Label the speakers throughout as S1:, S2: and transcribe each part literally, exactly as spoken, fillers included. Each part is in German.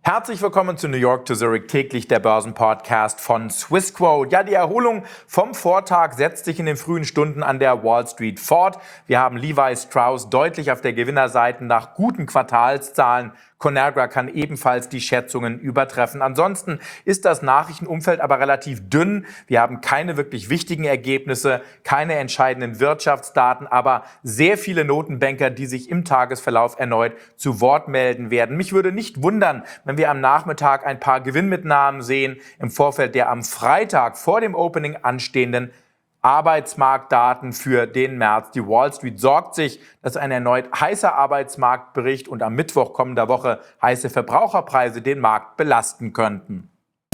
S1: Herzlich willkommen zu New York to Zurich, täglich der Börsenpodcast von Swissquote. Ja, die Erholung vom Vortag setzt sich in den frühen Stunden an der Wall Street fort. Wir haben Levi Strauss deutlich auf der Gewinnerseite nach guten Quartalszahlen. Conagra kann ebenfalls die Schätzungen übertreffen. Ansonsten ist das Nachrichtenumfeld aber relativ dünn. Wir haben keine wirklich wichtigen Ergebnisse, keine entscheidenden Wirtschaftsdaten, aber sehr viele Notenbanker, die sich im Tagesverlauf erneut zu Wort melden werden. Mich würde nicht wundern, wenn wir am Nachmittag ein paar Gewinnmitnahmen sehen im Vorfeld der am Freitag vor dem Opening anstehenden Arbeitsmarktdaten für den März. Die Wall Street sorgt sich, dass ein erneut heißer Arbeitsmarktbericht und am Mittwoch kommender Woche heiße Verbraucherpreise den Markt belasten könnten.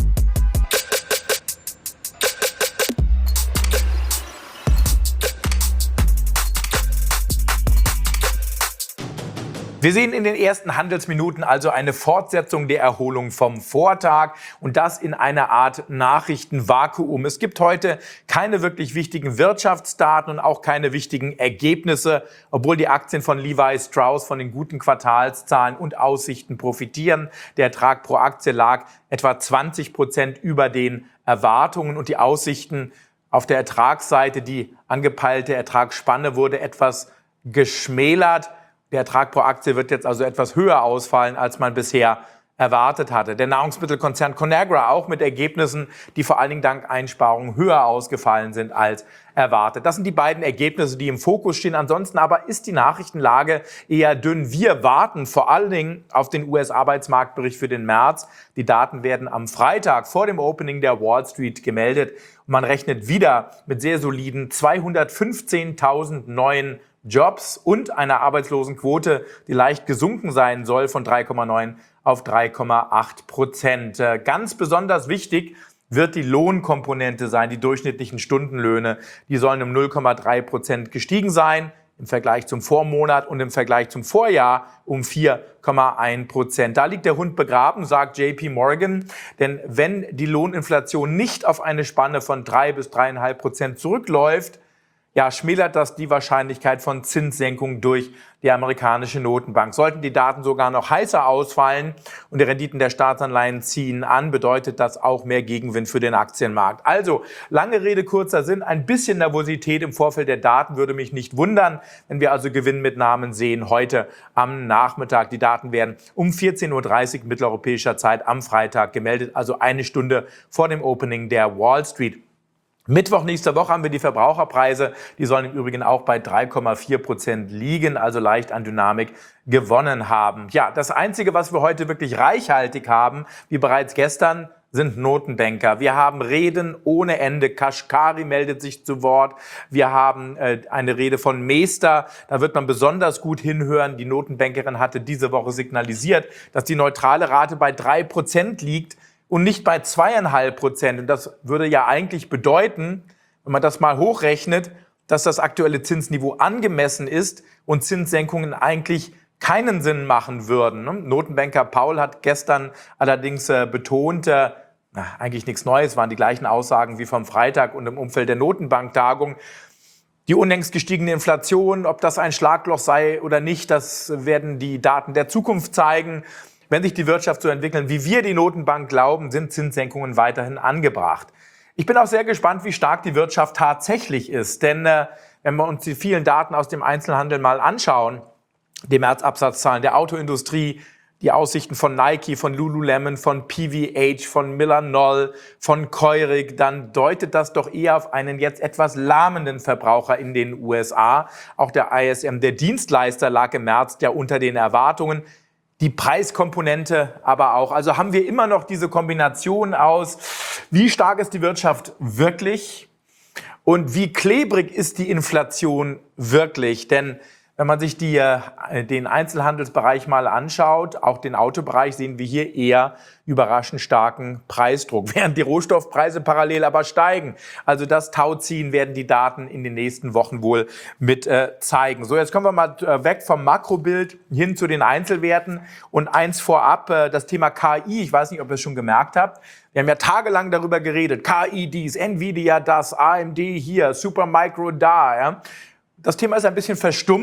S1: Wir sehen in den ersten Handelsminuten also eine Fortsetzung der Erholung vom Vortag und das in einer Art Nachrichtenvakuum. Es gibt heute keine wirklich wichtigen Wirtschaftsdaten und auch keine wichtigen Ergebnisse, obwohl die Aktien von Levi Strauss von den guten Quartalszahlen und Aussichten profitieren. Der Ertrag pro Aktie lag etwa zwanzig Prozent über den Erwartungen und die Aussichten auf der Ertragsseite, die angepeilte Ertragsspanne, wurde etwas geschmälert. Der Ertrag pro Aktie wird jetzt also etwas höher ausfallen, als man bisher erwartet hatte. Der Nahrungsmittelkonzern Conagra auch mit Ergebnissen, die vor allen Dingen dank Einsparungen höher ausgefallen sind als erwartet. Das sind die beiden Ergebnisse, die im Fokus stehen. Ansonsten aber ist die Nachrichtenlage eher dünn. Wir warten vor allen Dingen auf den U S-Arbeitsmarktbericht für den März. Die Daten werden am Freitag vor dem Opening der Wall Street gemeldet. Und man rechnet wieder mit sehr soliden zweihundertfünfzehntausend neuen Jobs und einer Arbeitslosenquote, die leicht gesunken sein soll von drei Komma neun auf drei Komma acht Prozent. Ganz besonders wichtig wird die Lohnkomponente sein, die durchschnittlichen Stundenlöhne. Die sollen um null Komma drei Prozent gestiegen sein im Vergleich zum Vormonat und im Vergleich zum Vorjahr um vier Komma eins Prozent. Da liegt der Hund begraben, sagt J P Morgan. Denn wenn die Lohninflation nicht auf eine Spanne von drei bis drei Komma fünf Prozent zurückläuft, ja, schmälert das die Wahrscheinlichkeit von Zinssenkungen durch die amerikanische Notenbank. Sollten die Daten sogar noch heißer ausfallen und die Renditen der Staatsanleihen ziehen an, bedeutet das auch mehr Gegenwind für den Aktienmarkt. Also, lange Rede, kurzer Sinn, ein bisschen Nervosität im Vorfeld der Daten würde mich nicht wundern, wenn wir also Gewinnmitnahmen sehen heute am Nachmittag. Die Daten werden um vierzehn Uhr dreißig mitteleuropäischer Zeit am Freitag gemeldet, also eine Stunde vor dem Opening der Wall Street. Mittwoch nächster Woche haben wir die Verbraucherpreise. Die sollen im Übrigen auch bei drei Komma vier Prozent liegen, also leicht an Dynamik gewonnen haben. Ja, das Einzige, was wir heute wirklich reichhaltig haben, wie bereits gestern, sind Notenbanker. Wir haben Reden ohne Ende. Kashkari meldet sich zu Wort. Wir haben äh, eine Rede von Meester. Da wird man besonders gut hinhören. Die Notenbankerin hatte diese Woche signalisiert, dass die neutrale Rate bei drei Prozent liegt und nicht bei zweieinhalb Prozent. Und das würde ja eigentlich bedeuten, wenn man das mal hochrechnet, dass das aktuelle Zinsniveau angemessen ist und Zinssenkungen eigentlich keinen Sinn machen würden. Notenbanker Paul hat gestern allerdings betont, na, eigentlich nichts Neues, waren die gleichen Aussagen wie vom Freitag und im Umfeld der Notenbanktagung. Die unlängst gestiegene Inflation, ob das ein Schlagloch sei oder nicht, das werden die Daten der Zukunft zeigen. Wenn sich die Wirtschaft so entwickeln, wie wir die Notenbank glauben, sind Zinssenkungen weiterhin angebracht. Ich bin auch sehr gespannt, wie stark die Wirtschaft tatsächlich ist. Denn äh, wenn wir uns die vielen Daten aus dem Einzelhandel mal anschauen, die Märzabsatzzahlen der Autoindustrie, die Aussichten von Nike, von Lululemon, von P V H, von Miller-Noll, von Keurig, dann deutet das doch eher auf einen jetzt etwas lahmenden Verbraucher in den U S A. Auch der I S M, der Dienstleister, lag im März ja unter den Erwartungen. Die Preiskomponente aber auch. Also haben wir immer noch diese Kombination aus, wie stark ist die Wirtschaft wirklich und wie klebrig ist die Inflation wirklich. Denn wenn man sich die, den Einzelhandelsbereich mal anschaut, auch den Autobereich, sehen wir hier eher überraschend starken Preisdruck, während die Rohstoffpreise parallel aber steigen. Also das Tauziehen werden die Daten in den nächsten Wochen wohl mit äh, zeigen. So, jetzt kommen wir mal äh, weg vom Makrobild hin zu den Einzelwerten. Und eins vorab, äh, das Thema K I, ich weiß nicht, ob ihr es schon gemerkt habt, wir haben ja tagelang darüber geredet, K I dies, Nvidia das, A M D hier, Supermicro da, ja. Das Thema ist ein bisschen verstummt,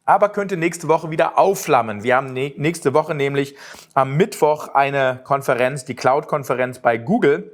S1: aber könnte nächste Woche wieder aufflammen. Wir haben nächste Woche nämlich am Mittwoch eine Konferenz, die Cloud-Konferenz bei Google.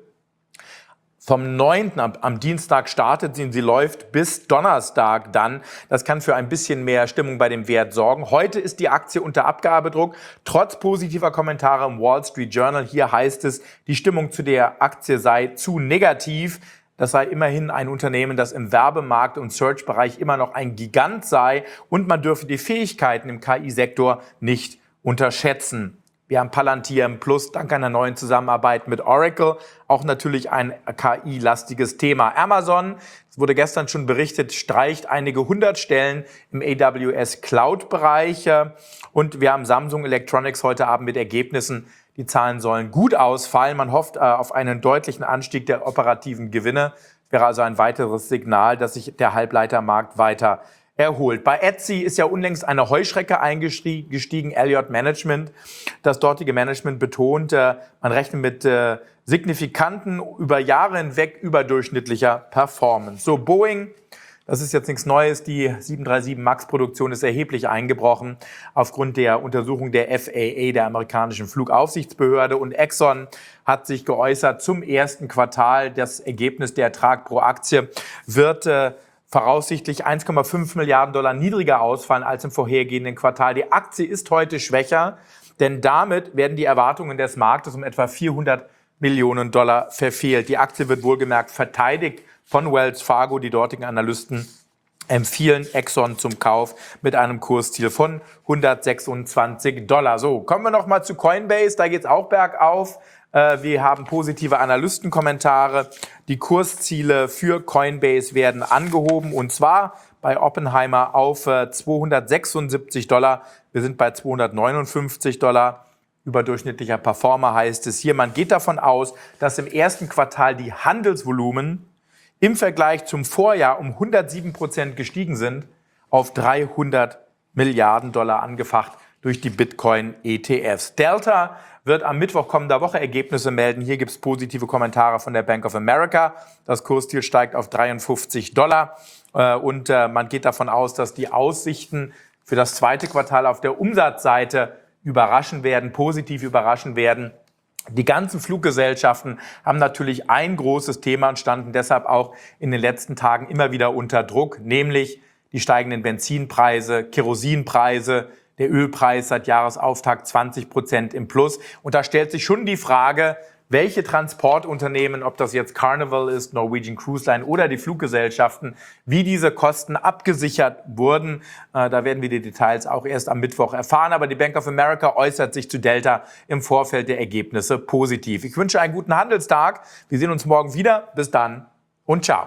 S1: Vom neunten am, am Dienstag startet sie und sie läuft bis Donnerstag dann. Das kann für ein bisschen mehr Stimmung bei dem Wert sorgen. Heute ist die Aktie unter Abgabedruck, trotz positiver Kommentare im Wall Street Journal. Hier heißt es, die Stimmung zu der Aktie sei zu negativ. Das sei immerhin ein Unternehmen, das im Werbemarkt- und Search-Bereich immer noch ein Gigant sei und man dürfe die Fähigkeiten im K I-Sektor nicht unterschätzen. Wir haben Palantir im Plus dank einer neuen Zusammenarbeit mit Oracle, auch natürlich ein K I-lastiges Thema. Amazon, es wurde gestern schon berichtet, streicht einige hundert Stellen im A W S-Cloud-Bereich. Und wir haben Samsung Electronics heute Abend mit Ergebnissen. Die Zahlen sollen gut ausfallen. Man hofft äh, auf einen deutlichen Anstieg der operativen Gewinne. Wäre also ein weiteres Signal, dass sich der Halbleitermarkt weiter erholt. Bei Etsy ist ja unlängst eine Heuschrecke eingestiegen, Elliott Management. Das dortige Management betont, äh, man rechnet mit äh, signifikanten, über Jahre hinweg überdurchschnittlicher Performance. So, Boeing, das ist jetzt nichts Neues, die sieben drei sieben Max-Produktion ist erheblich eingebrochen aufgrund der Untersuchung der F A A, der amerikanischen Flugaufsichtsbehörde. Und Exxon hat sich geäußert zum ersten Quartal. Das Ergebnis, der Ertrag pro Aktie wird äh, voraussichtlich eins Komma fünf Milliarden Dollar niedriger ausfallen als im vorhergehenden Quartal. Die Aktie ist heute schwächer, denn damit werden die Erwartungen des Marktes um etwa vierhundert Millionen Dollar verfehlt. Die Aktie wird wohlgemerkt verteidigt von Wells Fargo. Die dortigen Analysten empfehlen Exxon zum Kauf mit einem Kursziel von hundertsechsundzwanzig Dollar. So, kommen wir noch mal zu Coinbase. Da geht es auch bergauf. Wir haben positive Analystenkommentare. Die Kursziele für Coinbase werden angehoben und zwar bei Oppenheimer auf zweihundertsechsundsiebzig Dollar. Wir sind bei zweihundertneunundfünfzig Dollar. Überdurchschnittlicher Performer heißt es hier. Man geht davon aus, dass im ersten Quartal die Handelsvolumen im Vergleich zum Vorjahr um hundertsieben Prozent gestiegen sind, auf dreihundert Milliarden Dollar angefacht durch die Bitcoin-E T Fs. Delta wird am Mittwoch kommender Woche Ergebnisse melden. Hier gibt es positive Kommentare von der Bank of America. Das Kursziel steigt auf dreiundfünfzig Dollar und man geht davon aus, dass die Aussichten für das zweite Quartal auf der Umsatzseite überraschen werden, positiv überraschen werden. Die ganzen Fluggesellschaften haben natürlich ein großes Thema und standen deshalb auch in den letzten Tagen immer wieder unter Druck, nämlich die steigenden Benzinpreise, Kerosinpreise, der Ölpreis seit Jahresauftakt zwanzig Prozent im Plus. Und da stellt sich schon die Frage, welche Transportunternehmen, ob das jetzt Carnival ist, Norwegian Cruise Line oder die Fluggesellschaften, wie diese Kosten abgesichert wurden. Äh, da werden wir die Details auch erst am Mittwoch erfahren. Aber die Bank of America äußert sich zu Delta im Vorfeld der Ergebnisse positiv. Ich wünsche einen guten Handelstag. Wir sehen uns morgen wieder. Bis dann und ciao.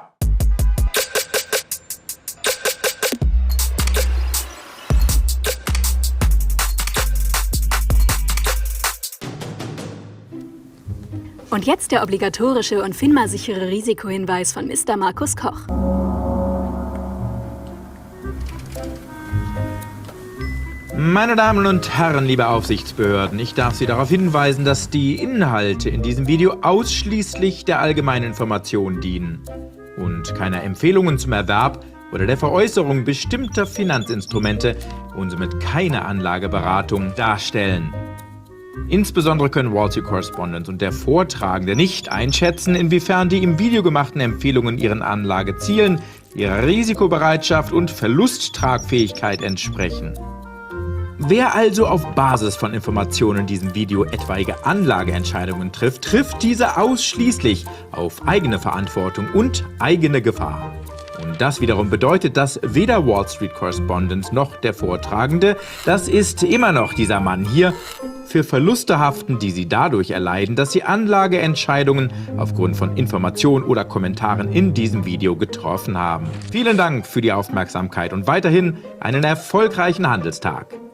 S2: Und jetzt der obligatorische und FINMA-sichere Risikohinweis von Mister Markus Koch.
S3: Meine Damen und Herren, liebe Aufsichtsbehörden, ich darf Sie darauf hinweisen, dass die Inhalte in diesem Video ausschließlich der allgemeinen Information dienen und keine Empfehlungen zum Erwerb oder der Veräußerung bestimmter Finanzinstrumente und somit keine Anlageberatung darstellen. Insbesondere können Wall Street Correspondent und der Vortragende nicht einschätzen, inwiefern die im Video gemachten Empfehlungen ihren Anlagezielen, ihrer Risikobereitschaft und Verlusttragfähigkeit entsprechen. Wer also auf Basis von Informationen in diesem Video etwaige Anlageentscheidungen trifft, trifft diese ausschließlich auf eigene Verantwortung und eigene Gefahr. Und das wiederum bedeutet, dass weder Wall Street Correspondent noch der Vortragende, das ist immer noch dieser Mann hier, für Verluste haften, die sie dadurch erleiden, dass sie Anlageentscheidungen aufgrund von Informationen oder Kommentaren in diesem Video getroffen haben. Vielen Dank für die Aufmerksamkeit und weiterhin einen erfolgreichen Handelstag.